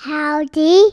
Howdy.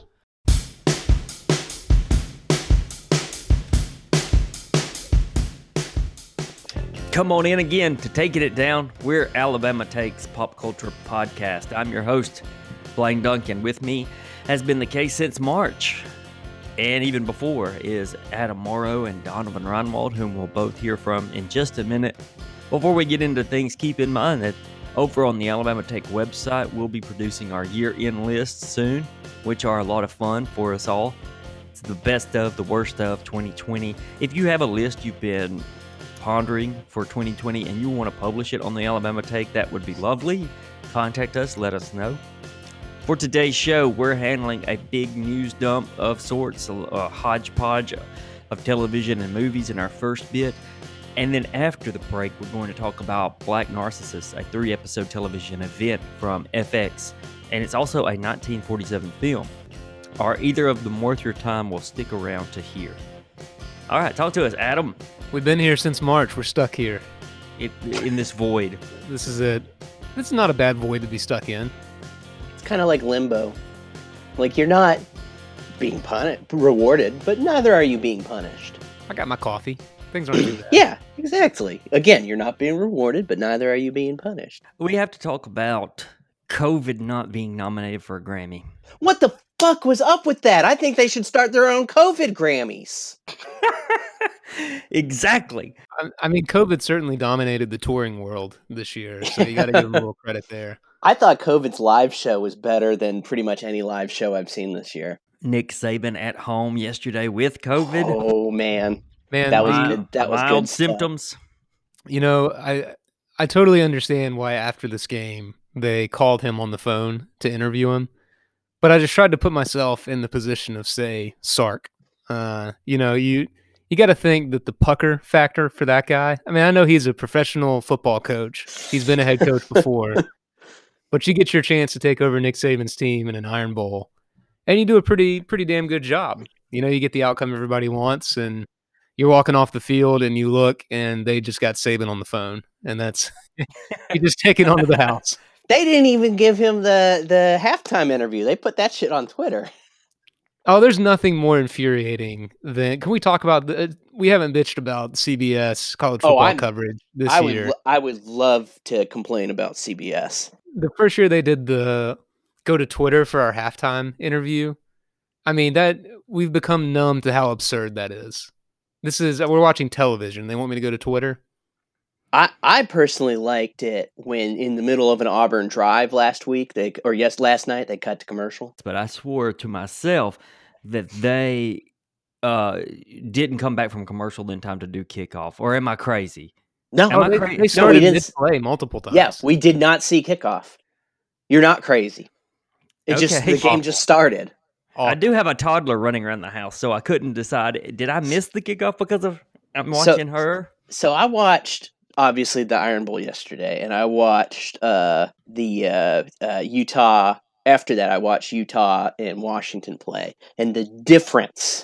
Come on in again to Taking It Down. We're Alabama Takes Pop Culture Podcast. I'm your host, Blaine Duncan. With me has been the case since March, and even before, is Adam Morrow and Donovan Reinwald, whom we'll both hear from in just a minute. Before we get into things, keep in mind that over on the Alabama Take website, we'll be producing our year-end lists soon, which are a lot of fun for us all. It's the best of, the worst of 2020. If you have a list you've been pondering for 2020 and you want to publish it on the Alabama Take, that would be lovely. Contact us, let us know. For today's show, we're handling a big news dump of sorts, a hodgepodge of television and movies in our first bit. And then after the break, we're going to talk about Black Narcissus, a 3-episode television event from FX. And it's also a 1947 film. Are either of them worth your time? We'll stick around to hear. All right, talk to us, Adam. We've been here since March. We're stuck here. In this void. This is it. This is not a bad void to be stuck in. It's kind of like limbo. Like, you're not being rewarded, but neither are you being punished. I got my coffee. Things aren't too bad. Yeah, exactly. Again, you're not being rewarded, but neither are you being punished. We have to talk about COVID not being nominated for a Grammy. What the fuck was up with that? I think they should start their own COVID Grammys. Exactly. I mean, COVID certainly dominated the touring world this year, so you got to give them a little credit there. I thought COVID's live show was better than pretty much any live show I've seen this year. Nick Saban at home yesterday with COVID. Oh, man. Man, That was good. That was mild good symptoms. You know, I totally understand why after this game they called him on the phone to interview him, but I just tried to put myself in the position of, say, Sark. You got to think that the pucker factor for that guy. I mean, I know he's a professional football coach. He's been a head coach before, but you get your chance to take over Nick Saban's team in an Iron Bowl, and you do a pretty damn good job. You know, you get the outcome everybody wants, and you're walking off the field and you look and they just got Saban on the phone, and that's you just take it onto the house. They didn't even give him the halftime interview. They put that shit on Twitter. Oh, there's nothing more infuriating than, can we talk about we haven't bitched about CBS college football coverage this year. I would love to complain about CBS. The first year they did the go to Twitter for our halftime interview. I mean, that we've become numb to how absurd that is. We're watching television. They want me to go to Twitter. I personally liked it when in the middle of an Auburn drive last night, they cut to commercial. But I swore to myself that they didn't come back from commercial in time to do kickoff. Or am I crazy? No, they started mid-play multiple times. Yeah, we did not see kickoff. You're not crazy. The game just started. I do have a toddler running around the house, so I couldn't decide. Did I miss the kickoff because I'm watching her? So I watched, obviously, the Iron Bowl yesterday, and I watched the Utah. After that, I watched Utah and Washington play, and the difference.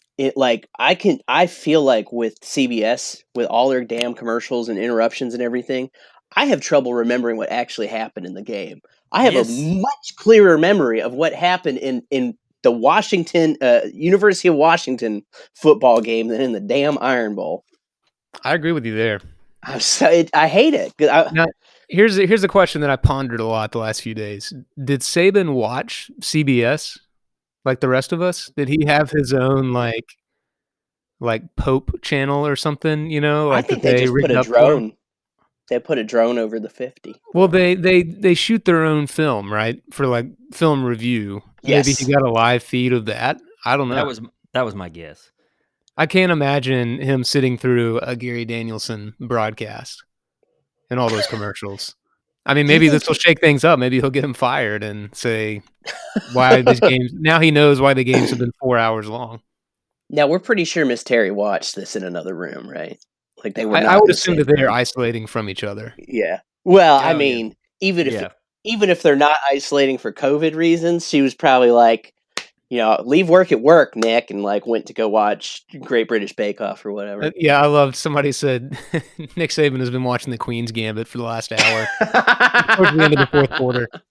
I feel like with CBS, with all their damn commercials and interruptions and everything, I have trouble remembering what actually happened in the game. I have a much clearer memory of what happened in the Washington University of Washington football game than in the damn Iron Bowl. I agree with you there. I hate it. Now, here's a question that I pondered a lot the last few days. Did Saban watch CBS like the rest of us? Did he have his own like Pope channel or something? You know, I think they just put a drone. They put a drone over the 50. Well, they shoot their own film, right? For like film review. Yes. Maybe he got a live feed of that. I don't know. That was my guess. I can't imagine him sitting through a Gary Danielson broadcast and all those commercials. I mean, maybe this will shake things up. Maybe he'll get him fired and say why these games. Now he knows why the games have been 4 hours long. Now we're pretty sure Miss Terry watched this in another room, right? Like they were. I would assume that they're isolating from each other. Yeah. Well, I mean, even if they're not isolating for COVID reasons, she was probably like, leave work at work, Nick, and like went to go watch Great British Bake Off or whatever. Yeah, I loved. Somebody said Nick Saban has been watching the Queen's Gambit for the last hour towards the end of the fourth quarter.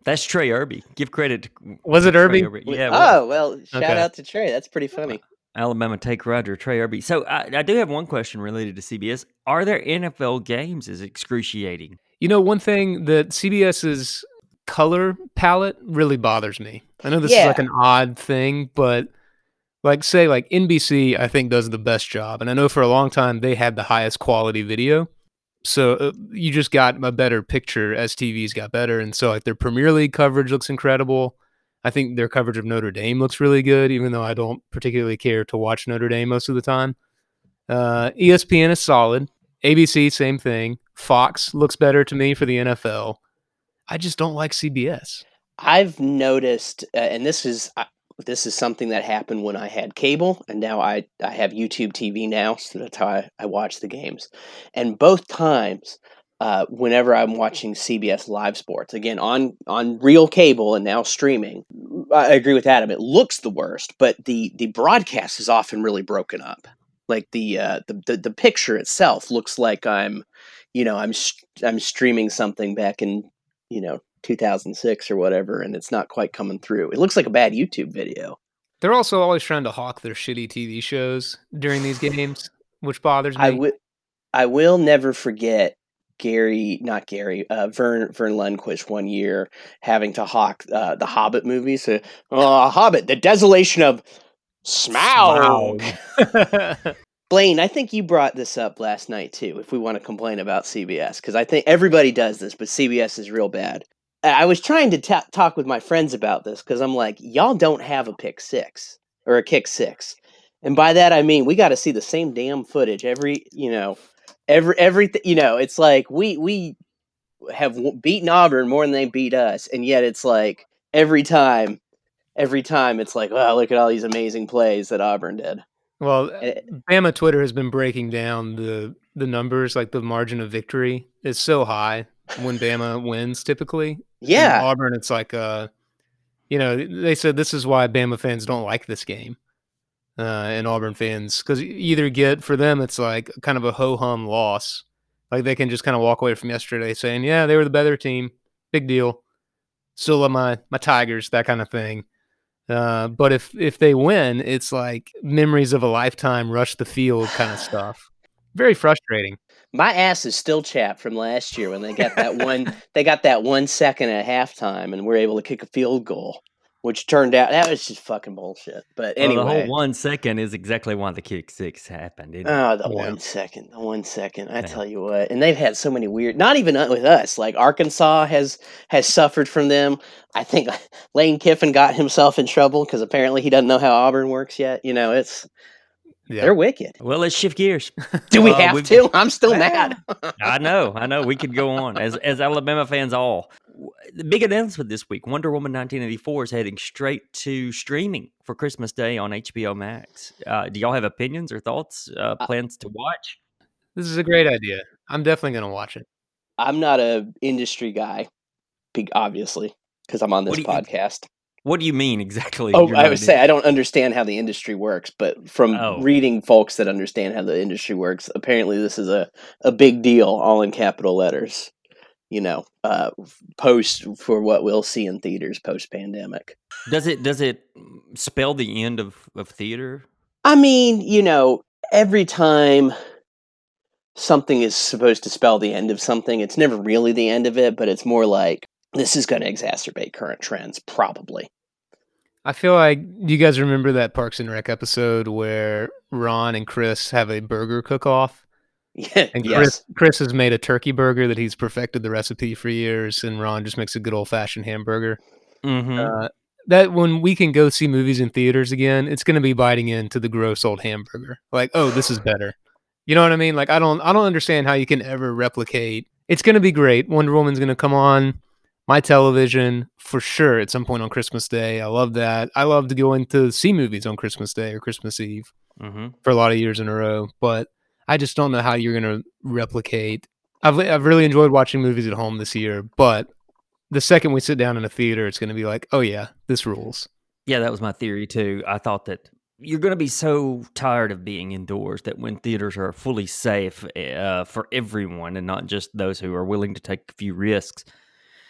That's Trey Irby. Give credit to Was it Trey Irby? Yeah. It was. Oh, well, shout Okay. out to Trey. That's pretty funny. Alabama take Roger, Trey Irby. So I do have one question related to CBS. Are there NFL games as excruciating? You know, one thing that CBS's color palette really bothers me. I know this is like Yeah. an odd thing, but like say like NBC, I think does the best job, and I know for a long time they had the highest quality video. So you just got a better picture as TVs got better, and so like their Premier League coverage looks incredible. I think their coverage of Notre Dame looks really good, even though I don't particularly care to watch Notre Dame most of the time. ESPN is solid. ABC, same thing. Fox looks better to me for the NFL. I just don't like CBS. I've noticed, and this is something that happened when I had cable, and now I have YouTube TV now, so that's how I watch the games. And both times, whenever I'm watching CBS Live Sports, again on real cable and now streaming, I agree with Adam. It looks the worst, but the broadcast is often really broken up. Like the picture itself looks like I'm streaming something back in 2006 or whatever, and it's not quite coming through. It looks like a bad YouTube video. They're also always trying to hawk their shitty TV shows during these games, which bothers me. I will never forget Vern Lundquist one year having to hawk the Hobbit movies. Hobbit, the desolation of Smaug. Blaine, I think you brought this up last night too, if we want to complain about CBS, because I think everybody does this, but CBS is real bad. I was trying to talk with my friends about this because I'm like, y'all don't have a pick six or a kick six. And by that, I mean, we got to see the same damn footage everything, it's like we have beaten Auburn more than they beat us. And yet it's like every time it's like, wow, look at all these amazing plays that Auburn did. Well, Bama Twitter has been breaking down the numbers, like the margin of victory is so high when Bama wins typically. Yeah. And Auburn, it's like, they said this is why Bama fans don't like this game. And Auburn fans, because either get, for them, it's like kind of a ho-hum loss. Like they can just kind of walk away from yesterday saying, yeah, they were the better team. Big deal. Still love my Tigers, that kind of thing. But if they win, it's like memories of a lifetime, rush the field kind of stuff. Very frustrating. My ass is still chapped from last year when they got that one. They got that 1 second at halftime and were able to kick a field goal, which turned out that was just fucking bullshit. But anyway, the whole 1 second is exactly why the kick six happened. Isn't oh, it? the 1 second, the 1 second. I tell you what, and they've had so many weird. Not even with us. Like Arkansas has suffered from them. I think Lane Kiffin got himself in trouble because apparently he doesn't know how Auburn works yet. They're wicked. Well, let's shift gears. Do we have to? I'm still mad. I know. We could go on as Alabama fans all. The big announcement this week, Wonder Woman 1984 is heading straight to streaming for Christmas Day on HBO Max. Do y'all have opinions or thoughts, plans to watch? This is a great idea. I'm definitely going to watch it. I'm not an industry guy, obviously, because I'm on this podcast. What do you mean exactly? Oh, I would say I don't understand how the industry works, but from reading folks that understand how the industry works, apparently this is a big deal, all in capital letters. Post for what we'll see in theaters post-pandemic. Does it spell the end of theater? I mean, every time something is supposed to spell the end of something, it's never really the end of it, but it's more like this is going to exacerbate current trends, probably. I feel like, do you guys remember that Parks and Rec episode where Ron and Chris have a burger cook-off? Yeah, and yes. Chris has made a turkey burger that he's perfected the recipe for years, and Ron just makes a good old-fashioned hamburger. Mm-hmm. That when we can go see movies in theaters again, it's going to be biting into the gross old hamburger. Like, oh, this is better. You know what I mean? Like, I don't understand how you can ever replicate. It's going to be great. Wonder Woman's going to come on my television for sure at some point on Christmas Day. I love that. I love to go in to see movies on Christmas Day or Christmas Eve for a lot of years in a row. But I just don't know how you're going to replicate. I've really enjoyed watching movies at home this year, but the second we sit down in a theater, it's going to be like, oh yeah, this rules. Yeah, that was my theory too. I thought that you're going to be so tired of being indoors that when theaters are fully safe for everyone and not just those who are willing to take a few risks,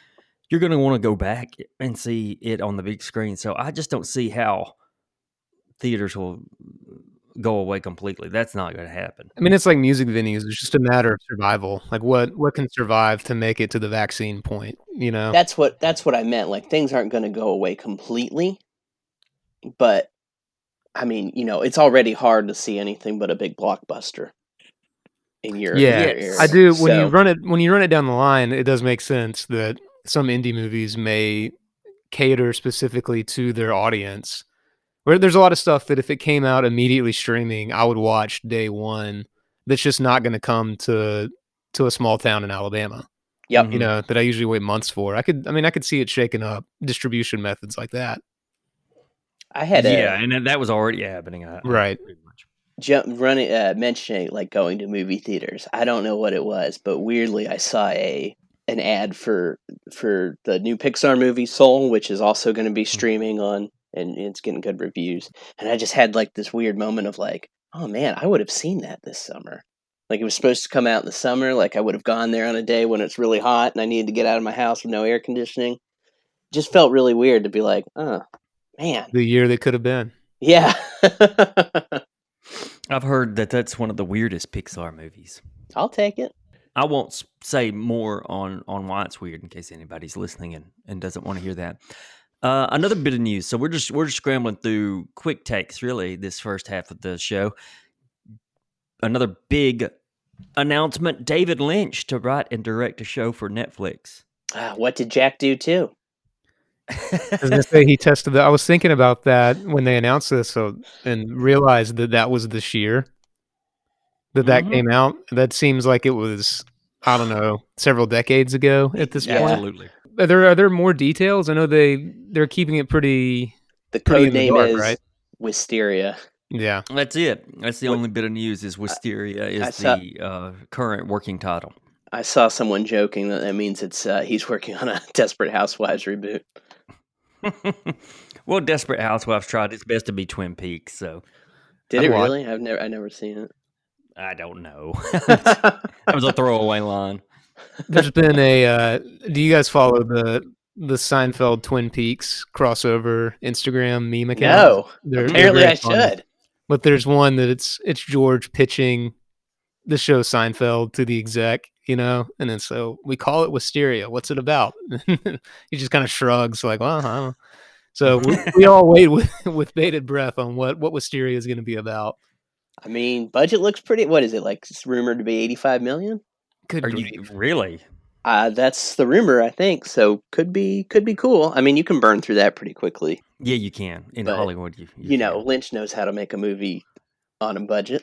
you're going to want to go back and see it on the big screen. So I just don't see how theaters will go away completely. That's not going to happen. I mean, it's like music venues. It's just a matter of survival. Like what can survive to make it to the vaccine point, you know? That's what I meant. Like, things aren't going to go away completely, but I mean, it's already hard to see anything but a big blockbuster in your area. I do. When So, you run it down the line, it does make sense that some indie movies may cater specifically to their audience. Where there's a lot of stuff that if it came out immediately streaming, I would watch day one. That's just not going to come to a small town in Alabama. yep. You know, that I usually wait months for. I could see it shaking up distribution methods like that. I had and that was already happening. Right. Pretty much. mentioning like going to movie theaters. I don't know what it was, but weirdly I saw an ad for the new Pixar movie Soul, which is also going to be streaming on, and it's getting good reviews. And I just had like this weird moment of like, oh man, I would have seen that this summer. Like, it was supposed to come out in the summer. Like, I would have gone there on a day when it's really hot and I needed to get out of my house with no air conditioning. Just felt really weird to be like, oh man, The year that could have been. yeah. I've heard that that's one of the weirdest Pixar movies. I'll take it. I won't say more on why it's weird in case anybody's listening and doesn't want to hear that. Another bit of news. So we're just scrambling through quick takes, really, this first half of the show. Another big announcement: David Lynch to write and direct a show for Netflix. What did Jack do too? I was gonna say he tested I was thinking about that when they announced this, and realized that was this year that came out. That seems like it was, I don't know, several decades ago at this Yeah. point. Absolutely. Are there more details? I know they're keeping it pretty The pretty code in the name dark, is right? Wisteria. Yeah. That's it. That's the What- only bit of news is Wisteria is I saw- the current working title. I saw someone joking that means it's he's working on a Desperate Housewives reboot. Well, Desperate Housewives tried its best to be Twin Peaks, so Did I'd it watch. really? I never seen it. I don't know. That was a throwaway line. There's been a do you guys follow the Seinfeld Twin Peaks crossover Instagram meme account? No, They're apparently very I funny. should. But there's one that it's George pitching the show Seinfeld to the exec, and then so we call it Wisteria. What's it about? He just kind of shrugs, like, well, I don't know. So we all wait with bated breath on what Wisteria is going to be about. I mean, budget looks pretty. What is it like? It's rumored to be 85 million. Good Are grief. you really? That's the rumor, I think. So could be cool. I mean, you can burn through that pretty quickly. Yeah, you can. In But, Hollywood, you You know, can. Lynch knows how to make a movie on a budget,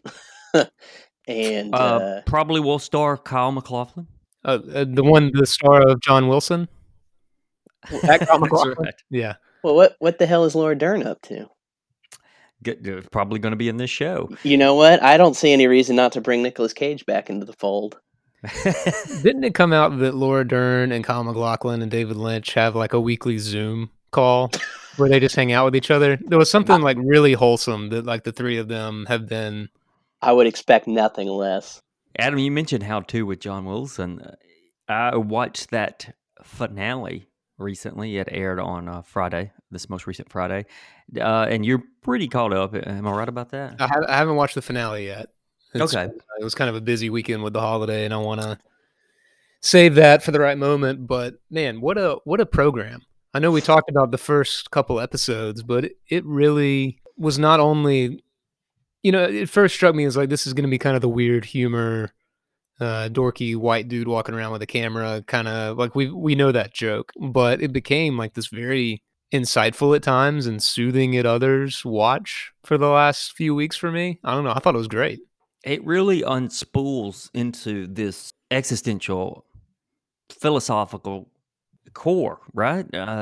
and Probably will star Kyle MacLachlan. The star of John Wilson. That Kyle That's MacLachlan? right. Yeah. well, what the hell is Laura Dern up to? Probably going to be in this show. You know what? I don't see any reason not to bring Nicolas Cage back into the fold. Didn't it come out that Laura Dern and Kyle MacLachlan and David Lynch have like a weekly Zoom call where they just hang out with each other? There was something like really wholesome that like the three of them have been. I would expect nothing less. Adam, you mentioned How To with John Wilson. I watched that finale recently. It aired on Friday, this most recent Friday. And you're pretty caught up. Am I right about that? I haven't watched the finale yet. Okay. It was kind of a busy weekend with the holiday, and I want to save that for the right moment. But man, what a program! I know we talked about the first couple episodes, but it really was not only, it first struck me as like this is going to be kind of the weird humor, dorky white dude walking around with a camera, kind of like we know that joke, but it became like this very insightful at times and soothing at others watch for the last few weeks for me. I don't know. I thought it was great. It really unspools into this existential, philosophical core, right?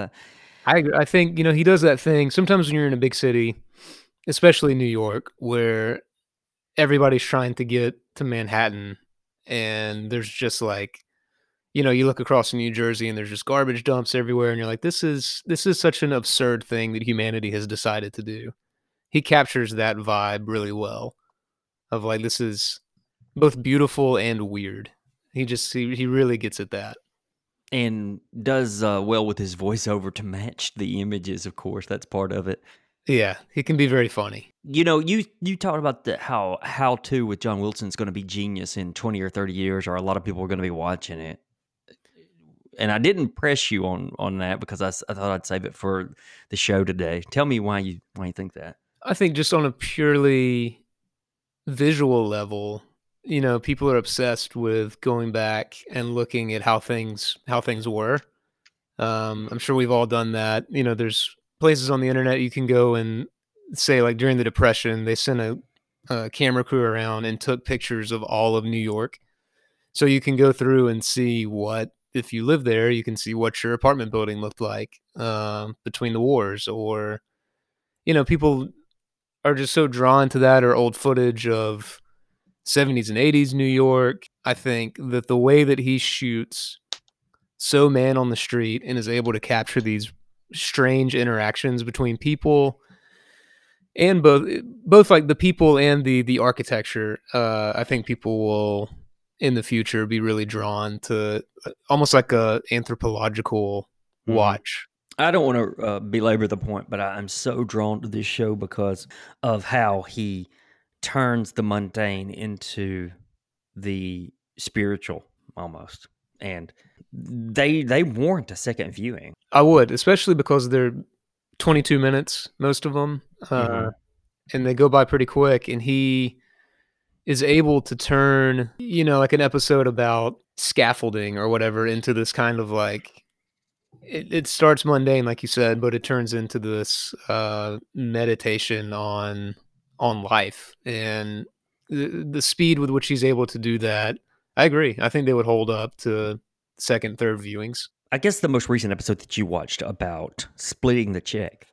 I think, he does that thing sometimes when you're in a big city, especially New York, where everybody's trying to get to Manhattan and there's just like, you look across New Jersey and there's just garbage dumps everywhere and you're like, this is such an absurd thing that humanity has decided to do. He captures that vibe really well of like, this is both beautiful and weird. He really gets at that. and does well with his voiceover to match the images. Of course, that's part of it. Yeah, he can be very funny. You know, you talked about how to with John Wilson is going to be genius in 20 or 30 years, or a lot of people are going to be watching it. And I didn't press you on that because I thought I'd save it for the show today. Tell me why you think that. I think just on a purely visual level, you know, people are obsessed with going back and looking at how things were. I'm sure we've all done that. You know, there's places on the internet you can go and say, like, during the Depression, they sent a camera crew around and took pictures of all of New York. So you can go through and see what, if you live there, you can see what your apartment building looked like between the wars. Or, you know, people are just so drawn to that, or old footage of 70s and 80s New York. I think that the way that he shoots so man on the street and is able to capture these strange interactions between people, and both like the people and the architecture, I think people will in the future be really drawn to almost like a anthropological watch. I don't want to belabor the point, but I'm so drawn to this show because of how he turns the mundane into the spiritual almost. And they warrant a second viewing. I would, especially because they're 22 minutes, most of them, and they go by pretty quick. And he is able to turn, you know, like an episode about scaffolding or whatever into this kind of like, it starts mundane, like you said, but it turns into this meditation on life, and the speed with which he's able to do that. I agree. I think they would hold up to second, third viewings. I guess the most recent episode that you watched about splitting the check.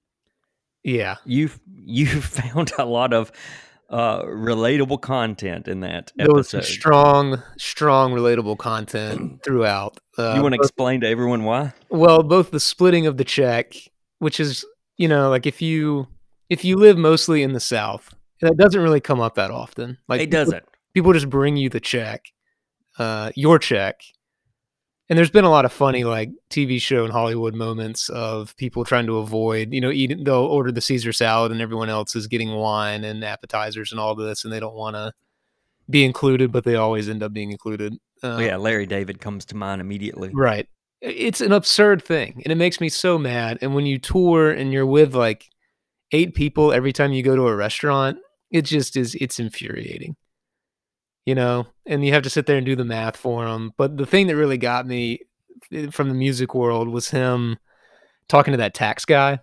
Yeah. You found a lot of relatable content in that There was episode. some strong relatable content throughout. You want to explain to everyone why? Well, both the splitting of the check, which is, you know, like if you live mostly in the South, that doesn't really come up that often. Like It doesn't. People just bring you the check, your check. And there's been a lot of funny, like, TV show and Hollywood moments of people trying to avoid, you know, eating. They'll order the Caesar salad and everyone else is getting wine and appetizers and all this, and they don't want to be included, but they always end up being included. Yeah, Larry David comes to mind immediately. Right. It's an absurd thing, and it makes me so mad. And when you tour and you're with like 8 people every time you go to a restaurant, it just is, it's infuriating. You know, and you have to sit there and do the math for him. But the thing that really got me from the music world was him talking to that tax guy.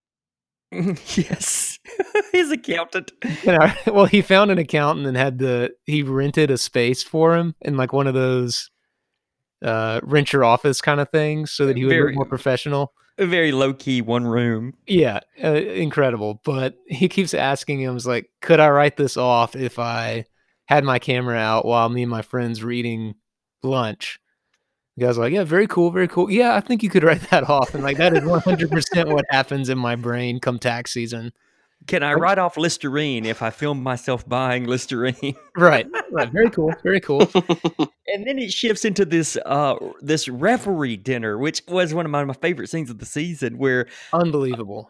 Yes, his accountant. Well, he found an accountant and he rented a space for him in like one of those rent your office kind of things so that he would look more professional. A very low key one room. Yeah, incredible. But he keeps asking him, like, could I write this off if I had my camera out while me and my friends were eating lunch? The guy's like, yeah, very cool, very cool. Yeah, I think you could write that off. And like, that is 100% what happens in my brain come tax season. Can I write off Listerine if I film myself buying Listerine? Right. Very cool. Very cool. And then it shifts into this this referee dinner, which was one of my favorite scenes of the season, where unbelievable.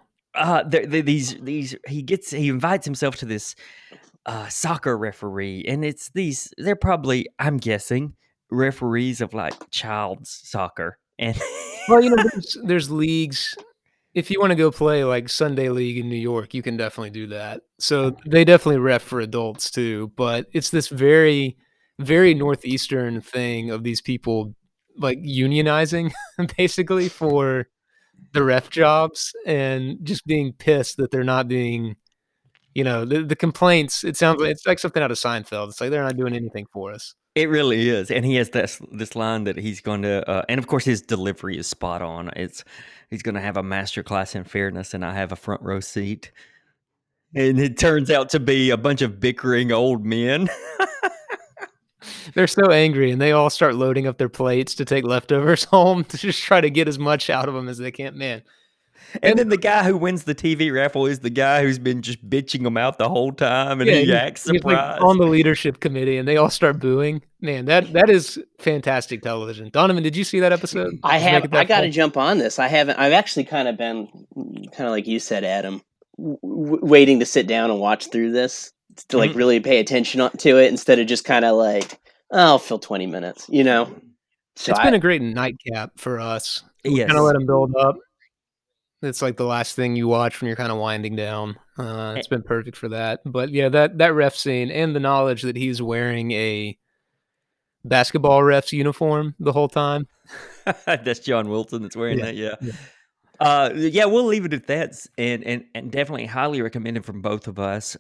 He invites himself to this soccer referee, and they're probably, I'm guessing, referees of like child's soccer. And well, you know, there's leagues. If you want to go play like Sunday League in New York, you can definitely do that. So they definitely ref for adults too, but it's this very, very Northeastern thing of these people like unionizing basically for the ref jobs and just being pissed that they're not being, you know, the complaints. It sounds like it's like something out of Seinfeld. It's like they're not doing anything for us. It really is. And he has this line that he's going to, and of course his delivery is spot on. He's going to have a master class in fairness, and I have a front row seat. And it turns out to be a bunch of bickering old men. They're so angry, and they all start loading up their plates to take leftovers home to just try to get as much out of them as they can. Man, And then the guy who wins the TV raffle is the guy who's been just bitching them out the whole time, and Yeah, he acts he's like surprised. on the leadership committee, and they all start booing. Man, that is fantastic television. Donovan, did you see that episode? I Did you make have. it that I got to far? jump on this. I haven't. I've actually kind of been, kind of like you said, Adam, waiting to sit down and watch through this to like Mhm. really pay attention to it instead of just kind of like, oh, I'll fill 20 minutes, you know. So It's been a great nightcap for us. We Yes. kind of let them build up. It's like the last thing you watch when you're kind of winding down. It's been perfect for that. But yeah, that ref scene and the knowledge that he's wearing a basketball ref's uniform the whole time. That's John Wilson that's wearing that. Yeah. Yeah. Yeah, we'll leave it at that, and definitely highly recommended from both of us.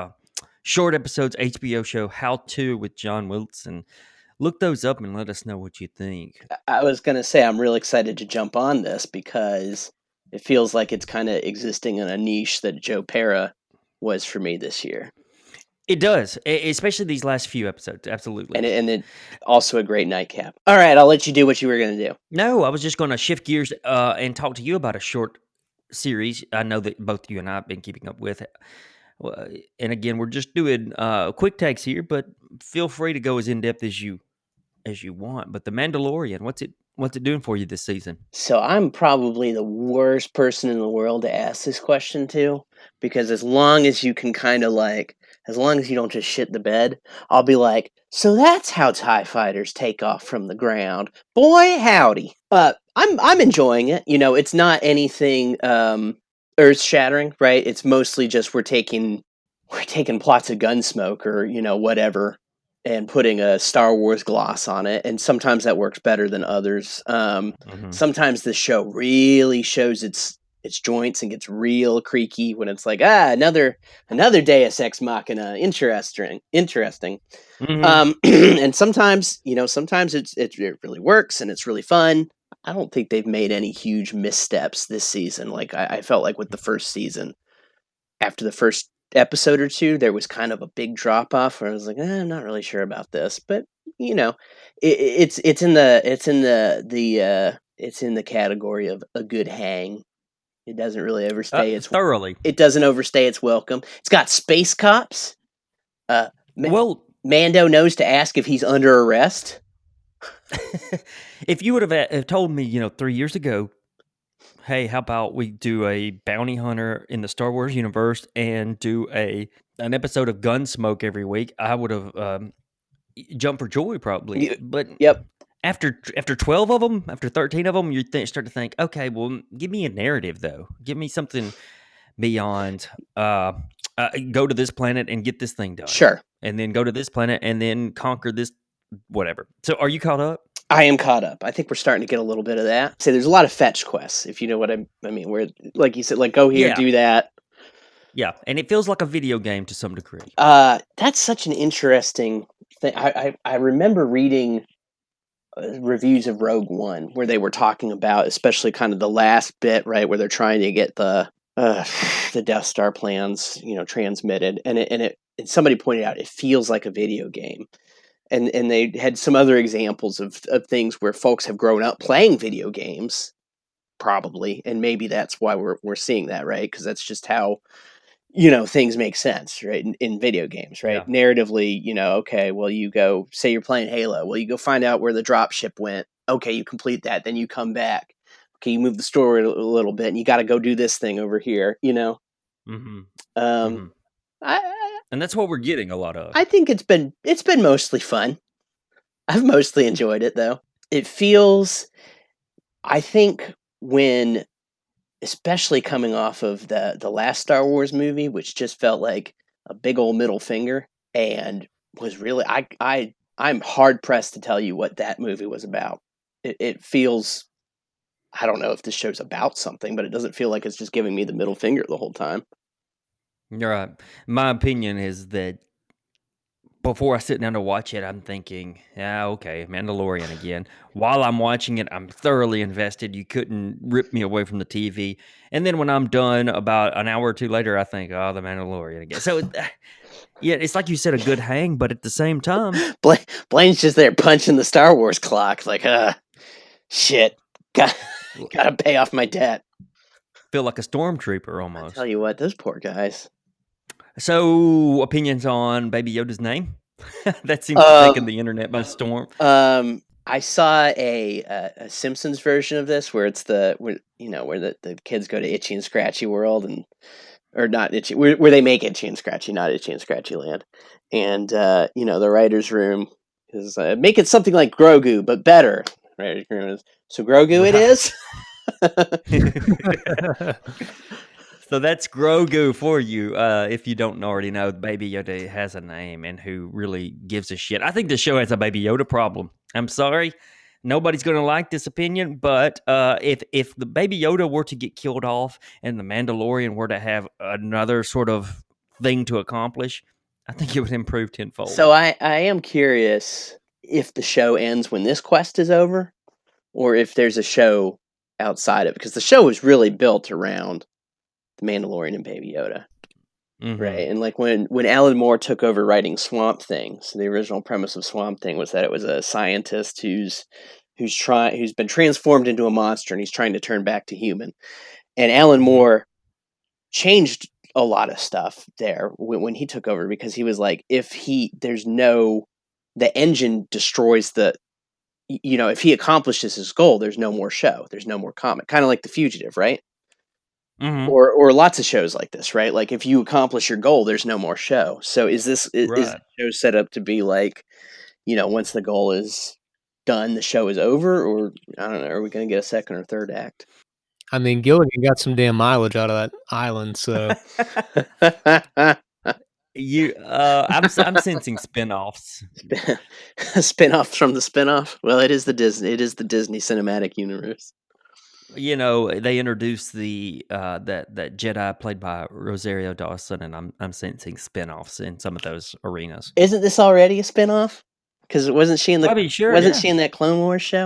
Short episodes, HBO show How To with John Wilson. Look those up and let us know what you think. I was gonna say I'm real excited to jump on this because it feels like it's kind of existing in a niche that Joe Pera was for me this year, It does, especially these last few episodes. Absolutely. and it also a great nightcap. All right, I'll let you do what you were gonna do. No, I was just going to shift gears and talk to you about a short series. I know that both you and I have been keeping up with it. And again, we're just doing quick takes here, but feel free to go as in depth as you want. But The Mandalorian, what's it doing for you this season? So I'm probably the worst person in the world to ask this question to, because as long as you can kind of like, as long as you don't just shit the bed, I'll be like, so that's how TIE fighters take off from the ground. Boy, howdy. I'm enjoying it. You know, it's not anything earth shattering, right? It's mostly just we're taking plots of Gunsmoke or, you know, whatever, and putting a Star Wars gloss on it, and sometimes that works better than others. Sometimes the show really shows its joints and gets real creaky when it's like, another Deus Ex Machina, interesting. And sometimes, you know, sometimes it really works and it's really fun. I don't think they've made any huge missteps this season. Like I felt like with the first season, after the first episode or two, there was kind of a big drop off where I was like, I'm not really sure about this, but you know, it's in the category of a good hang. It doesn't really overstay thoroughly. It doesn't overstay its welcome. It's got space cops. Well, Mando knows to ask if he's under arrest. if you would have told me, 3 years ago, hey, how about we do a bounty hunter in the Star Wars universe and do an episode of Gunsmoke every week, I would have jumped for joy probably. But Yep. After 12 of them, after 13 of them, you start to think, okay, well, give me a narrative though. Give me something beyond go to this planet and get this thing done. Sure. And then go to this planet and then conquer this whatever. So are you caught up? I am caught up. I think we're starting to get a little bit of that. Say there's a lot of fetch quests, if you know what I mean, where, like you said, like go here, do that. Yeah, and it feels like a video game to some degree. That's such an interesting thing. I remember reading reviews of Rogue One where they were talking about, especially kind of the last bit, right, where they're trying to get the Death Star plans, you know, transmitted, and somebody pointed out it feels like a video game. And they had some other examples of things where folks have grown up playing video games, probably, and maybe that's why we're seeing that, right? Because that's just how, you know, things make sense, right? In video games, right? Yeah. Narratively, you know, okay, well, you go, say you're playing Halo, well, you go find out where the dropship went. Okay, you complete that, then you come back. Okay, you move the story a little bit, and you got to go do this thing over here, you know. And that's what we're getting a lot of. I think it's been mostly fun. I've mostly enjoyed it though. It feels, I think, when, especially coming off of the last Star Wars movie, which just felt like a big old middle finger, and was really, I'm hard pressed to tell you what that movie was about. It feels, I don't know if this show's about something, but it doesn't feel like it's just giving me the middle finger the whole time. You're right. My opinion is that before I sit down to watch it, I'm thinking, okay, Mandalorian again. While I'm watching it, I'm thoroughly invested. You couldn't rip me away from the TV. And then when I'm done, about an hour or two later, I think, the Mandalorian again. So, yeah, it's like you said, a good hang, but at the same time, Blaine's just there punching the Star Wars clock, like, shit, gotta pay off my debt. feel like a stormtrooper I almost. tell you what, those poor guys. So, opinions on Baby Yoda's name? That seems to have taken the internet by storm. I saw a Simpsons version of this where it's where the kids go to Itchy and Scratchy World or not Itchy, where they make Itchy and Scratchy, not Itchy and Scratchy Land, and the writers' room is make it something like Grogu but better. Writers' room is so Grogu it is. So that's Grogu for you. If you don't already know, Baby Yoda has a name, and who really gives a shit? I think the show has a Baby Yoda problem. I'm sorry, nobody's going to like this opinion, but if the Baby Yoda were to get killed off and the Mandalorian were to have another sort of thing to accomplish, I think it would improve tenfold. So I am curious if the show ends when this quest is over, or if there's a show outside of it, because the show was really built around the Mandalorian and Baby Yoda, right? And like when Alan Moore took over writing Swamp Thing, so the original premise of Swamp Thing was that it was a scientist who's been transformed into a monster and he's trying to turn back to human. And Alan Moore changed a lot of stuff there when he took over, because he was like, the engine destroys if he accomplishes his goal, there's no more show, there's no more comic, kind of like The Fugitive, right? Or lots of shows like this, right? Like if you accomplish your goal, there's no more show. So is the show set up to be like, once the goal is done, the show is over? Or I don't know, are we going to get a second or third act? I mean, Gilligan got some damn mileage out of that island, so I'm sensing spinoffs. Spinoffs from the spinoff. Well, it is the Disney Cinematic Universe. They introduced that Jedi played by Rosario Dawson, and I'm sensing spinoffs in some of those arenas. Isn't this already a spinoff? Because wasn't she in she in that Clone Wars show?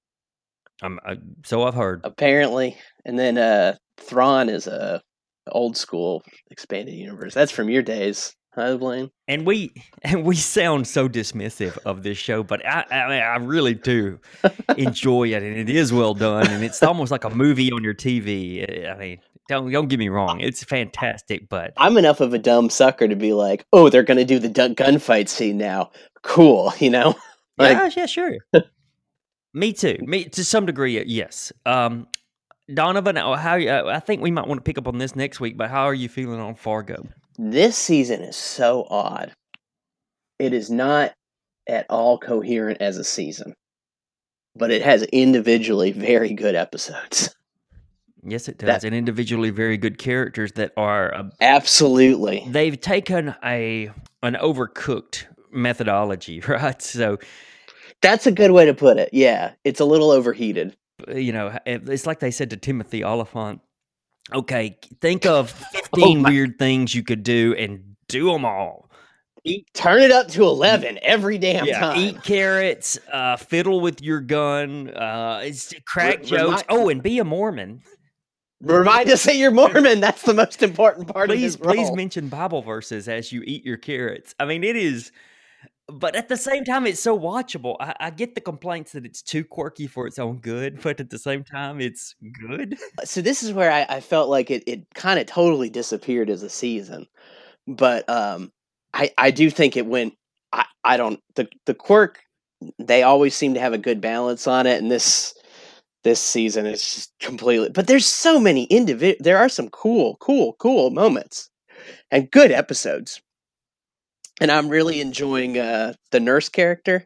So I've heard. Apparently, and then Thrawn is a old school expanded universe. That's from your days, huh, Blaine? And we sound so dismissive of this show, but I really do enjoy it, and it is well done, and it's almost like a movie on your TV. I mean, don't get me wrong, it's fantastic, but I'm enough of a dumb sucker to be like, oh, they're going to do the gunfight scene now. Cool, Like, yeah, sure. Me too. Me to some degree, yes. Donovan, I think we might want to pick up on this next week, but how are you feeling on Fargo? This season is so odd. It is not at all coherent as a season, but it has individually very good episodes. Yes, it does, and individually very good characters that are absolutely. They've taken an overcooked methodology, right? So that's a good way to put it. Yeah, it's a little overheated. It's like they said to Timothy Oliphant, okay, think of 15 weird things you could do and do them all. Turn it up to 11 every damn time. Eat carrots, fiddle with your gun, crack jokes. And be a Mormon. Remind us that you're Mormon. That's the most important part of his role. Please mention Bible verses as you eat your carrots. I mean, it is... But at the same time, it's so watchable. I get the complaints that it's too quirky for its own good, but at the same time, it's good. So this is where I felt like it kind of totally disappeared as a season. But I do think it went... I don't... The quirk, they always seem to have a good balance on it, and this season is just completely... But there's so many there are some cool moments and good episodes. And I'm really enjoying the nurse character.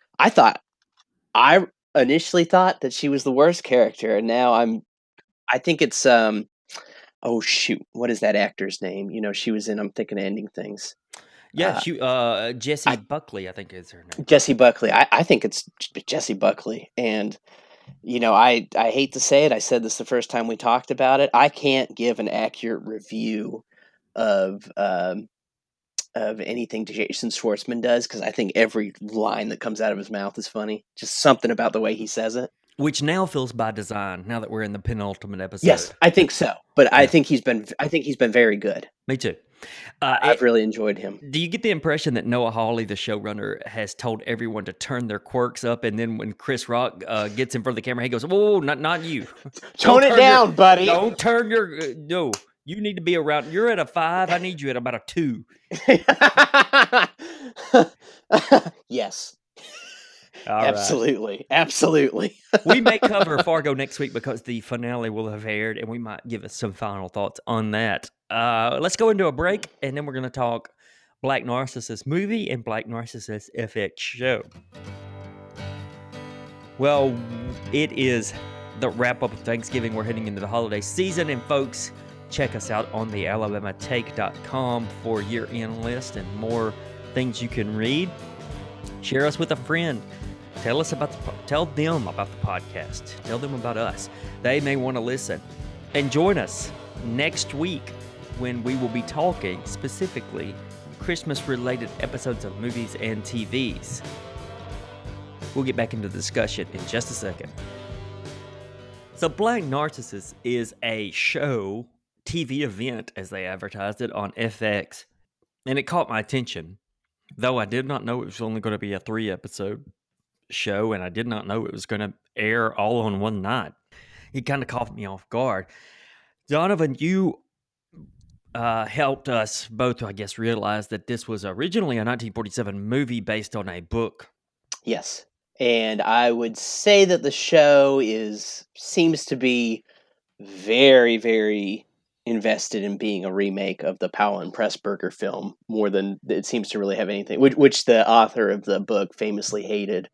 I initially thought that she was the worst character, and now I think it's oh shoot, what is that actor's name? She was in I'm Thinking of Ending Things. Yeah, Jessie Buckley, I think is her name. Jessie Buckley. I think it's Jessie Buckley, and I hate to say it. I said this the first time we talked about it. I can't give an accurate review of anything Jason Schwartzman does, because I think every line that comes out of his mouth is funny. Just something about the way he says it. Which now feels by design, now that we're in the penultimate episode. Yes, I think so. But yeah. I think he's been very good. Me too. I've really enjoyed him. Do you get the impression that Noah Hawley, the showrunner, has told everyone to turn their quirks up, and then when Chris Rock gets in front of the camera, he goes, "Whoa, not you! Tone it down, buddy. Don't turn your no. You need to be around. You're at a 5. I need you at about a 2." Yes. All right. Absolutely. We may cover Fargo next week because the finale will have aired, and we might give us some final thoughts on that. Let's go into a break, and then we're going to talk Black Narcissus movie and Black Narcissus FX show. Well, it is the wrap-up of Thanksgiving. We're heading into the holiday season, and folks, check us out on the alabamatake.com for year-end list and more things you can read. Share us with a friend. Tell them about the podcast. Tell them about us. They may want to listen. And join us next week when we will be talking specifically Christmas-related episodes of movies and TVs. We'll get back into the discussion in just a second. So Black Narcissus is a show, TV event, as they advertised it on FX. And it caught my attention, though I did not know it was only going to be a 3-episode show, and I did not know it was going to air all on one night. It kind of caught me off guard. Donovan, you helped us both, I guess, realize that this was originally a 1947 movie based on a book. Yes. And I would say that the show seems to be very, very invested in being a remake of the Powell and Pressburger film more than it seems to really have anything, which the author of the book famously hated.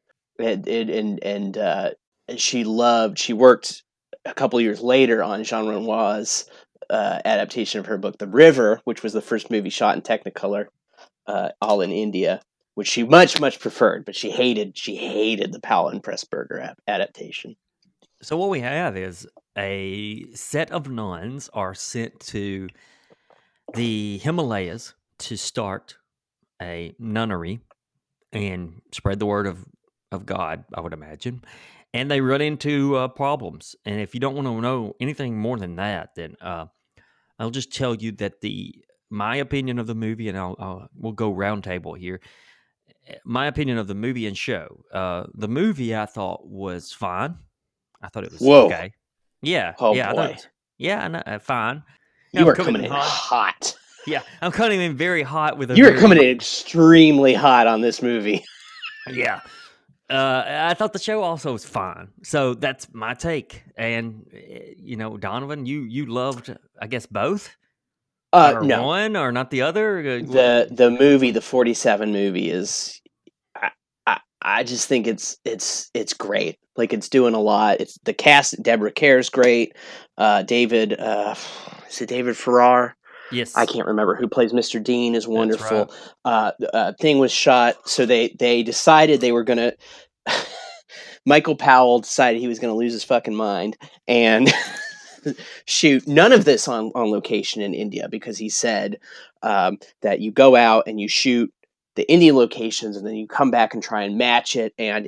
She worked a couple years later on Jean Renoir's adaptation of her book, The River, which was the first movie shot in Technicolor, all in India, which she much, much preferred, but she hated the Powell and Pressburger adaptation. So what we have is a set of nuns are sent to the Himalayas to start a nunnery and spread the word of God, I would imagine. And they run into problems. And if you don't want to know anything more than that, then I'll just tell you that my opinion of the movie, and we'll go roundtable here. My opinion of the movie and show. The movie I thought was fine. I thought it was okay. Yeah. Oh, yeah, boy. I know, fine. You were coming in hot. Yeah, I'm coming in very hot with a. You were coming in extremely hot on this movie. Yeah. I thought the show also was fine. So that's my take. And, Donovan, you loved, I guess, both? No. One or not the other? The movie, the 47 movie is... I just think it's great. Like, it's doing a lot. It's the cast. Deborah Kerr's great. David, is it David Farrar? Yes. I can't remember who plays Mr. Dean is wonderful. Right. Thing was shot. So they decided they were going to, Michael Powell decided he was going to lose his fucking mind and shoot none of this on location in India, because he said that you go out and you shoot the Indian locations and then you come back and try and match it, and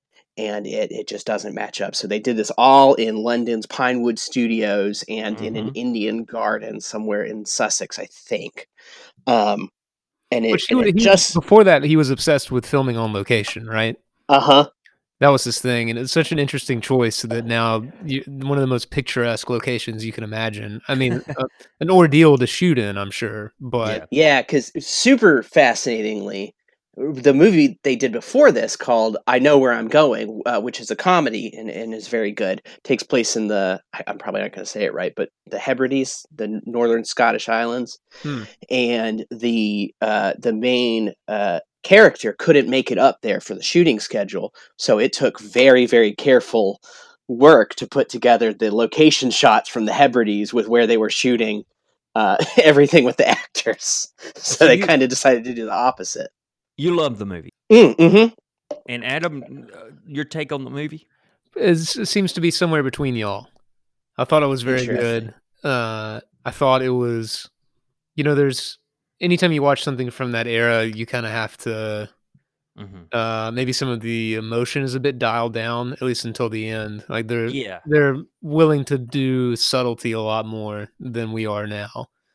it just doesn't match up. So they did this all in London's Pinewood Studios and in an Indian garden somewhere in Sussex, I think. And before that, he was obsessed with filming on location, right? Uh-huh. That was his thing, and it's such an interesting choice that now one of the most picturesque locations you can imagine. I mean, an ordeal to shoot in, I'm sure, but yeah, because super fascinatingly, the movie they did before this called I Know Where I'm Going, which is a comedy and is very good, takes place in I'm probably not going to say it right, but the Hebrides, the northern Scottish islands, and the main character couldn't make it up there for the shooting schedule, so it took very, very careful work to put together the location shots from the Hebrides with where they were shooting everything with the actors. So they kind of decided to do the opposite. You love the movie. Mm-hmm. And Adam, your take on the movie? It seems to be somewhere between y'all. I thought it was very good. I thought it was, there's, anytime you watch something from that era, you kind of have to, maybe some of the emotion is a bit dialed down, at least until the end. Like they're willing to do subtlety a lot more than we are now.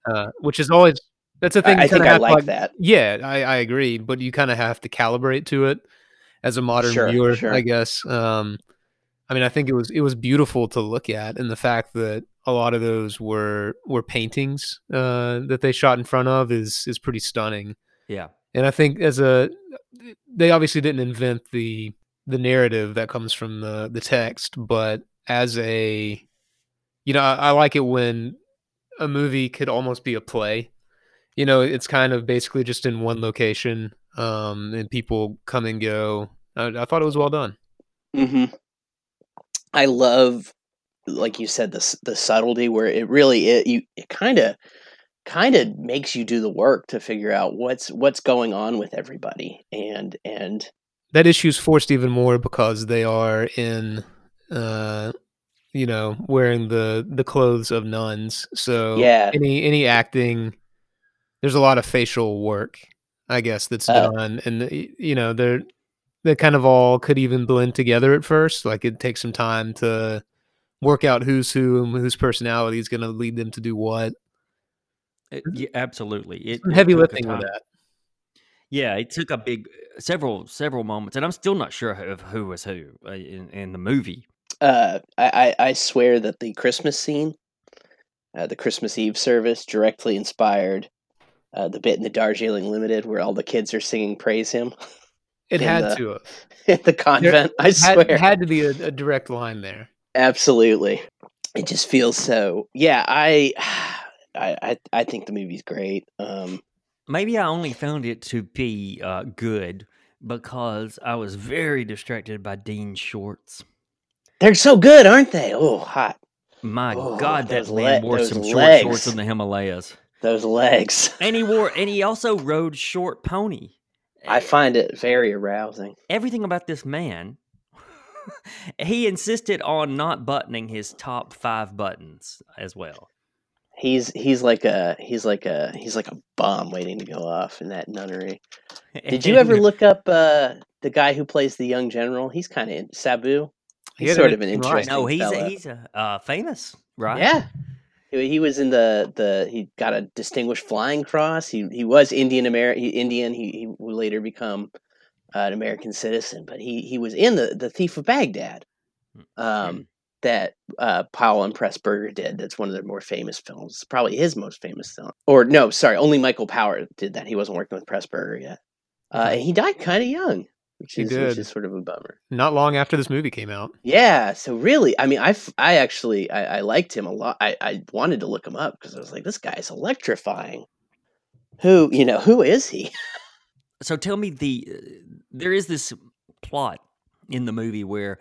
which is always that's a thing I you think kind of I have to like that. Yeah, I agree, but you kind of have to calibrate to it as a modern Sure, viewer, sure. I guess. I mean, I think it was beautiful to look at, and the fact that a lot of those were paintings that they shot in front of is pretty stunning. Yeah. And I think they obviously didn't invent the narrative that comes from the text, but as a I like it when a movie could almost be a play. It's kind of basically just in one location, and people come and go. I thought it was well done. Hmm. I love, like you said, the subtlety where it really it kind of makes you do the work to figure out what's going on with everybody, and That issue's forced even more because they are in, wearing the clothes of nuns. So yeah. any acting, there's a lot of facial work, I guess, that's uh, done, and they kind of all could even blend together at first. Like it takes some time to work out who's who and whose personality is going to lead them to do what. Yeah, absolutely. Some It heavy took a lifting with time. that. Yeah, it took a big several moments, and I'm still not sure of who was who in the movie. I swear that the Christmas scene, the Christmas Eve service, directly inspired the bit in the Darjeeling Limited where all the kids are singing "Praise Him" It in had the to have. in the There convent. I swear, had to be a direct line there. absolutely. It just feels so. Yeah, I think the movie's great. Maybe I only found it to be good because I was very distracted by Dean Shorts. They're so good, aren't they? Oh, hot. My Oh, God, that man wore those some short shorts in legs. the Himalayas, Those legs. and he also rode short pony. I Eh, find it very arousing. Everything about this man, he insisted on not buttoning his top 5 buttons as well. He's like a bomb waiting to go off in that nunnery. Did you ever And look up the guy who plays the young general? He's kind of Sabu. He He's had an sort of an interesting life. no, interesting fella. he's famous, right? Yeah, he was in the he got a Distinguished Flying Cross. He was Indian. He would later become an American citizen, but he was in the Thief of Baghdad. Hmm. That Powell and Pressburger did. That's one of their more famous films. Probably his most famous film. Or no, sorry, only Michael Power did that. He wasn't working with Pressburger yet. Okay. And he died kind of young, He which did. is sort of a bummer. Not long after this movie came out. Yeah, so really, I mean, I actually I liked him a lot. I wanted to look him up because I was like, this guy's electrifying. Who is he? So tell me there is this plot in the movie where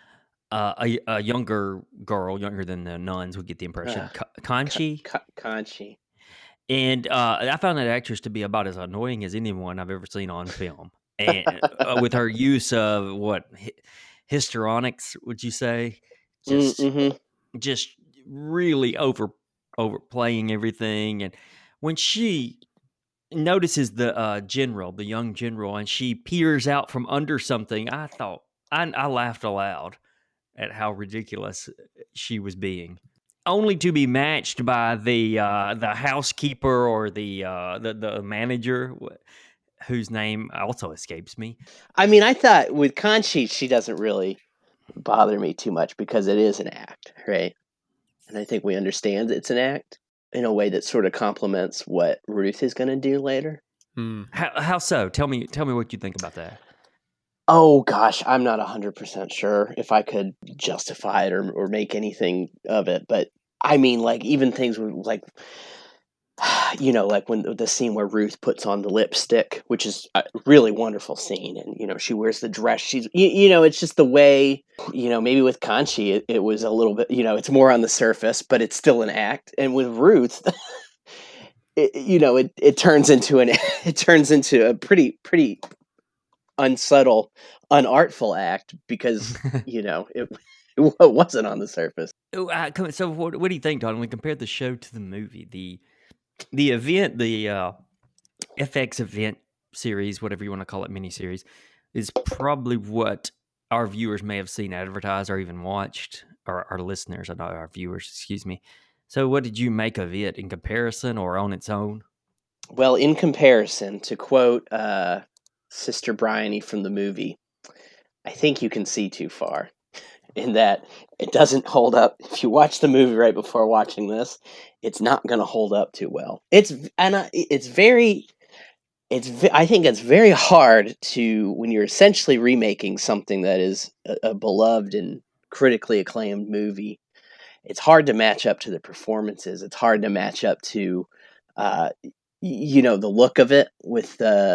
a younger girl, younger than the nuns, would get the impression, Conchi, Conchi. and I found that actress to be about as annoying as anyone I've ever seen on film, and with her use of histrionics, would you say, just Mm-hmm. just really overplaying everything, and when she notices the young general, and she peers out from under something, I laughed aloud at how ridiculous she was being, only to be matched by the housekeeper or the manager, whose name also escapes me. I mean, I thought with Conchi, she doesn't really bother me too much because it is an act, right? And I think we understand it's an act in a way that sort of complements what Ruth is going to do later. Hmm. How so? Tell me what you think about that. Oh gosh, I'm not 100% sure if I could justify it or make anything of it, but I mean, like even things like like when the scene where Ruth puts on the lipstick, which is a really wonderful scene, and she wears the dress. It's just the way, maybe with Conchi, it was a little bit, it's more on the surface, but it's still an act. And with Ruth, it turns into it turns into a pretty unsubtle, unartful act because it wasn't on the surface. So what do you think, Don? When we compare the show to the movie, the event, the FX event series, whatever you want to call it, miniseries, is probably what our viewers may have seen advertised or even watched, or our listeners, not our viewers, excuse me, So, what did you make of it in comparison or on its own? Well, in comparison, to quote Sister Bryony from the movie, I think you can see too far in that it doesn't hold up. If you watch the movie right before watching this, it's not going to hold up too well. I think it's very hard to, when you're essentially remaking something that is a beloved and critically acclaimed movie, it's hard to match up to the performances. It's hard to match up to, the look of it with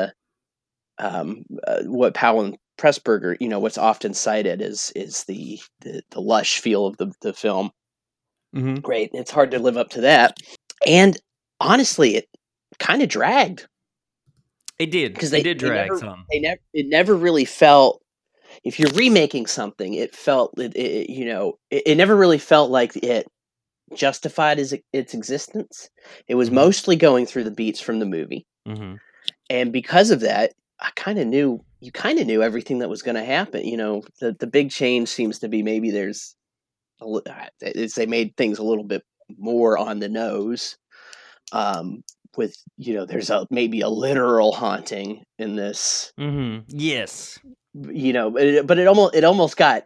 what Powell and Pressburger, what's often cited is the lush feel of the film. Mm-hmm. Great. It's hard to live up to that. And honestly, it kind of dragged. It did. Because It did drag some. it never really felt. If you're remaking something, it never really felt like it justified its existence. It was Mhm. mostly going through the beats from the movie, Mm-hmm. and because of that, you kind of knew everything that was going to happen. The big change seems to be maybe they made things a little bit more on the nose. With there's maybe a literal haunting in this. Mm-hmm. Yes. But it almost got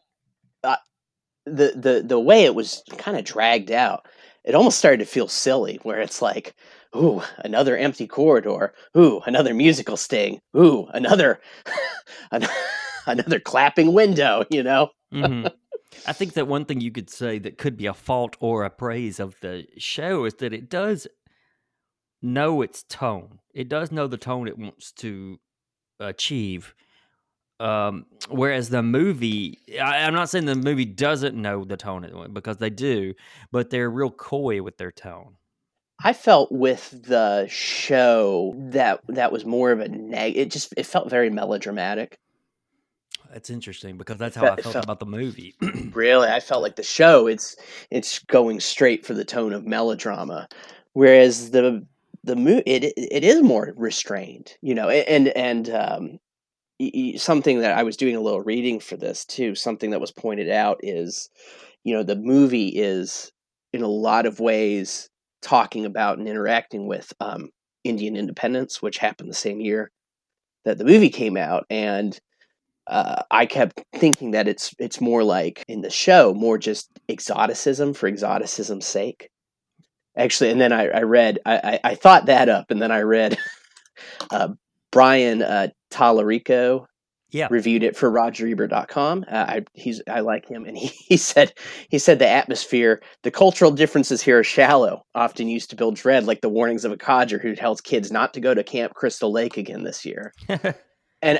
the way it was kind of dragged out. It almost started to feel silly, where it's like, ooh, another empty corridor. Ooh, another musical sting. Ooh, another another clapping window. Mm-hmm. I think that one thing you could say that could be a fault or a praise of the show is that it does know its tone. It does know the tone it wants to achieve. Whereas the movie, I'm not saying the movie doesn't know the tone because they do, but they're real coy with their tone. I felt with the show that was more of a it felt very melodramatic. That's interesting because that's how I It felt felt about the movie. really. I felt like the show it's going straight for the tone of melodrama, whereas the movie it is more restrained. Something that I was doing a little reading for this too. Something that was pointed out is, the movie is in a lot of ways talking about and interacting with Indian independence, which happened the same year that the movie came out, and I kept thinking that it's more like in the show, more just exoticism for exoticism's sake. Actually, and then I read, I thought that up, and then I read uh, Brian Tallarico Yeah. reviewed it for RogerEbert.com. I like him, and he said the atmosphere, the cultural differences here are shallow, often used to build dread, like the warnings of a codger who tells kids not to go to Camp Crystal Lake again this year. And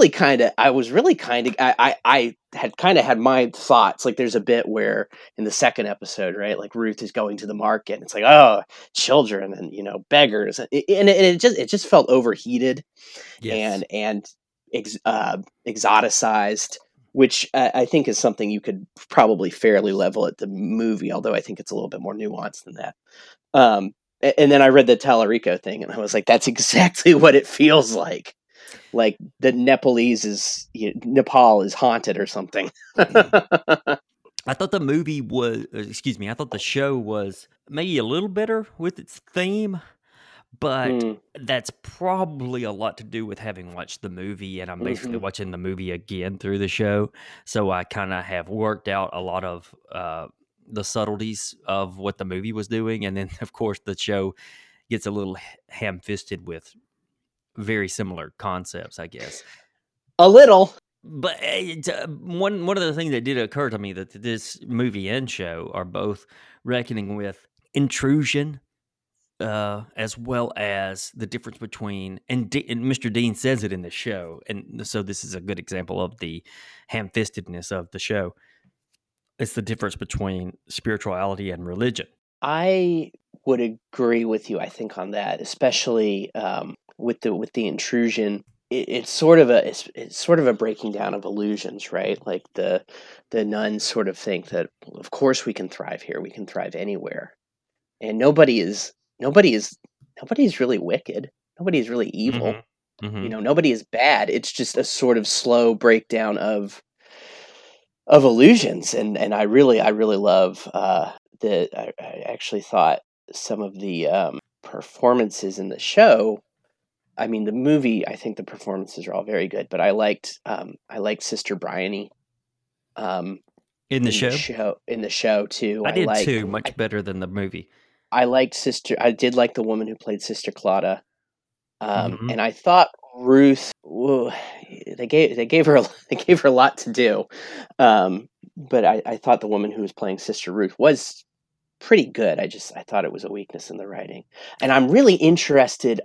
I had kind of had my thoughts. Like, there's a bit where in the second episode, right, like Ruth is going to the market, and it's like, oh, children and beggars, and it just felt overheated Yes. and exoticized, which I think is something you could probably fairly level at the movie, although I think it's a little bit more nuanced than that. And then I read the Tallarico thing, and I was like, that's exactly what it feels like. Like the Nepal is haunted or something. I thought the movie was, I thought the show was maybe a little better with its theme, but that's probably a lot to do with having watched the movie, and I'm basically watching the movie again through the show. So I kind of have worked out a lot of the subtleties of what the movie was doing. And then, of course, the show gets a little ham-fisted with very similar concepts, I guess. A little. But one of the things that did occur to me that this movie and show are both reckoning with intrusion, as well as the difference between and Mr. Dean says it in the show, and so this is a good example of the ham-fistedness of the show. It's the difference between spirituality and religion. I would agree with you, I think, on that, especially with the intrusion. It's sort of a breaking down of illusions, right? Like the nuns sort of think that, well, of course we can thrive here, we can thrive anywhere, and nobody is really wicked, nobody is really evil. Nobody is bad. It's just a sort of slow breakdown of illusions, and I really love I actually thought some of the performances in the show. I mean, the movie. I think the performances are all very good, but I liked Sister Bryony In the in the show, show too. I did too. Much better than the movie. I liked Sister. I did like the woman who played Sister Claudia. Mhm. And I thought Ruth, they gave her a lot to do, but I thought the woman who was playing Sister Ruth was pretty good. I thought it was a weakness in the writing, and I'm really interested.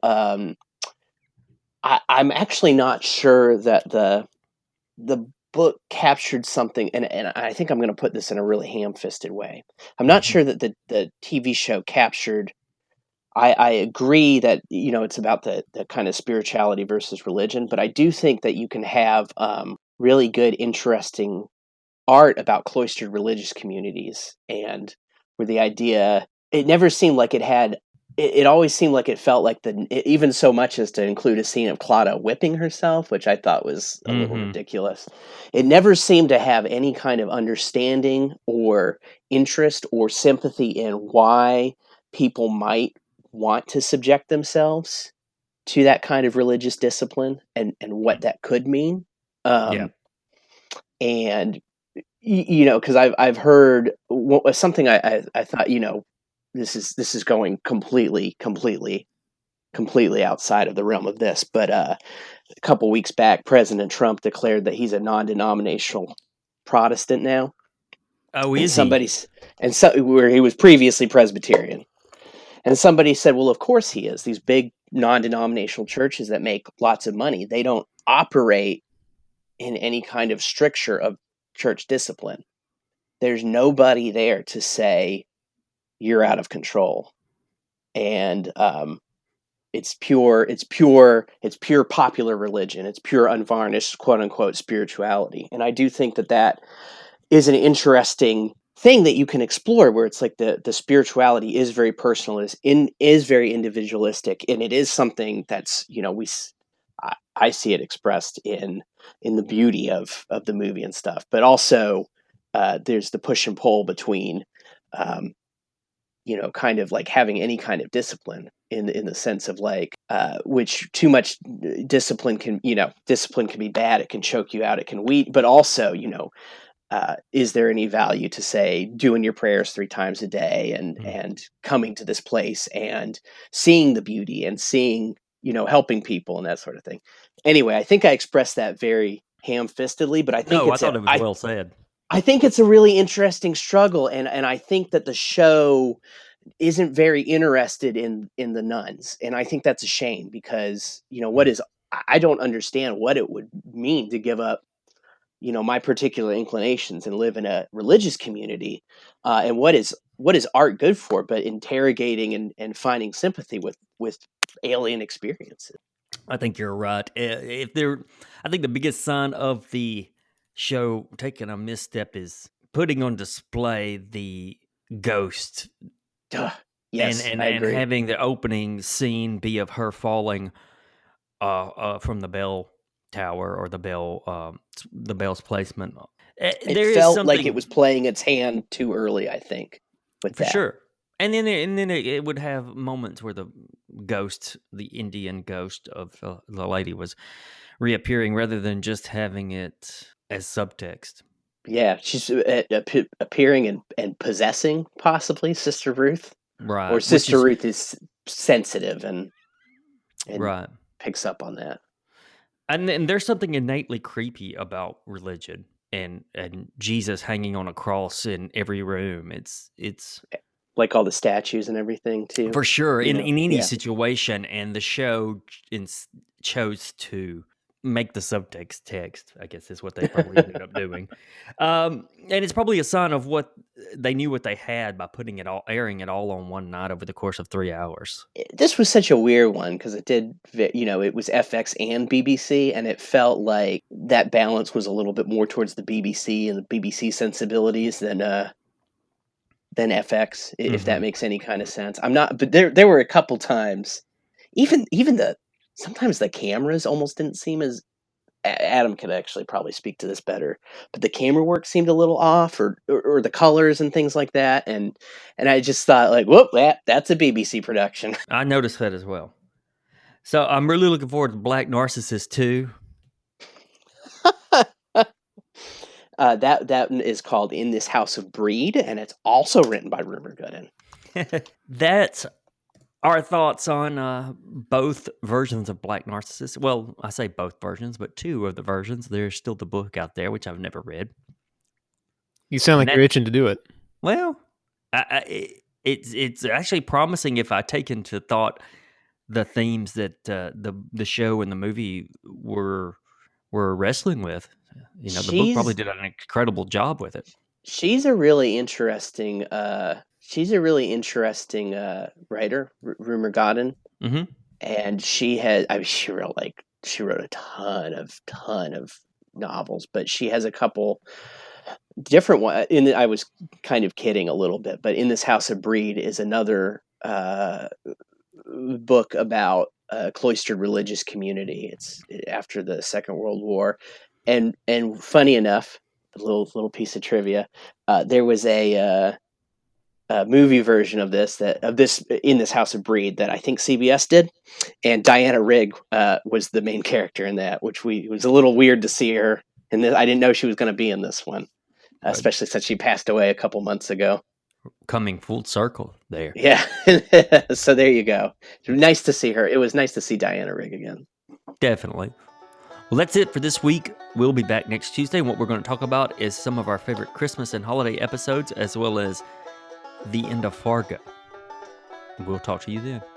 I'm actually not sure that the book captured something, and I think I'm going to put this in a really ham-fisted way. I'm not Mhm. sure that the TV show captured. I agree that it's about the kind of spirituality versus religion, but I do think that you can have really good, interesting art about cloistered religious communities, and where the idea it never seemed like it had. It always seemed like it felt like even so much as to include a scene of Claudia whipping herself, which I thought was a little Mhm. ridiculous. It never seemed to have any kind of understanding or interest or sympathy in why people might want to subject themselves to that kind of religious discipline and what that could mean. Yeah. Um, and because I've heard something I thought this is going completely outside of the realm of this, but a couple weeks back, President Trump declared that he's a non-denominational Protestant now, Oh, and is he? where he was previously Presbyterian. And somebody said, well, of course he is. These big non-denominational churches that make lots of money, they don't operate in any kind of stricture of church discipline. There's nobody there to say you're out of control. And it's pure popular religion. It's pure unvarnished, quote unquote, spirituality. And I do think that is an interesting thing that you can explore, where it's like the spirituality is very personal, is very individualistic, and it is something that's I see it expressed in the beauty of the movie and stuff, but also there's the push and pull between um, kind of like having any kind of discipline in the sense of like which too much discipline can be bad. It can choke you out, it can weed, but also is there any value to say doing your prayers 3 times a day Mm. and coming to this place and seeing the beauty and seeing helping people and that sort of thing. Anyway, I think I expressed that very ham-fistedly, but No, I thought it was well said. I think it's a really interesting struggle, and I think that the show isn't very interested in the nuns, and I think that's a shame, because what Mm. is I don't understand what it would mean to give up my particular inclinations and live in a religious community, and what is art good for but interrogating and finding sympathy with alien experiences. I think you're right. I think the biggest sign of the show taking a misstep is putting on display the ghost Duh. and Yes, and I and agree. having the opening scene be of her falling from the bell tower, or the bell's placement. It There is felt like it something was playing its hand too early, I think, with for that. sure. And then it would have moments where the Indian ghost of the lady was reappearing, rather than just having it as subtext. Yeah, she's appearing and possessing possibly Sister Ruth, or Right. Which Sister is Ruth is sensitive and right. picks up on that. And then there's something innately creepy about religion and Jesus hanging on a cross in every room. It's Like all the statues and everything too. for sure in any Yeah. situation, and the show chose to make the subtext text. I guess is what they probably ended up doing, and it's probably a sign of what they knew what they had by airing it all on one night over the course of 3 hours. This was such a weird one because it was FX and BBC, and it felt like that balance was a little bit more towards the BBC and the BBC sensibilities than FX, if Hmm. that makes any kind of sense. I'm not, but there were a couple times, even the sometimes the cameras almost didn't seem as Adam could actually probably speak to this better, but the camera work seemed a little off, or the colors and things like that, and I just thought like, whoop, that's a BBC production. I noticed that as well. So I'm really looking forward to Black Narcissus 2. That is called In This House of Breed, and it's also written by Rumer Gooden. That's our thoughts on both versions of Black Narcissus. Well, I say both versions, but two of the versions. There's still the book out there, which I've never read. You sound like you're itching to do it. Well, it's actually promising if I take into thought the themes that the show and the movie were wrestling with. You know, the book probably did an incredible job with it. She's a really interesting writer, Rumer Godden, and she wrote a ton of novels, but she has a couple different ones. I was kind of kidding a little bit, but In This House of Breed is another book about a cloistered religious community. It's after the Second World War, and funny enough, a little piece of trivia, there was a movie version of this In This House of Breed that I think CBS did, and Diana Rigg was the main character in that, which it was a little weird to see her in this. I didn't know she was going to be in this one, especially since she passed away a couple months ago. Coming full circle there. Yeah. So there you go. Nice to see her. It was nice to see Diana Rigg again. Definitely. Well, that's it for this week. We'll be back next Tuesday. And what we're going to talk about is some of our favorite Christmas and holiday episodes, as well as the end of Fargo. We'll talk to you then.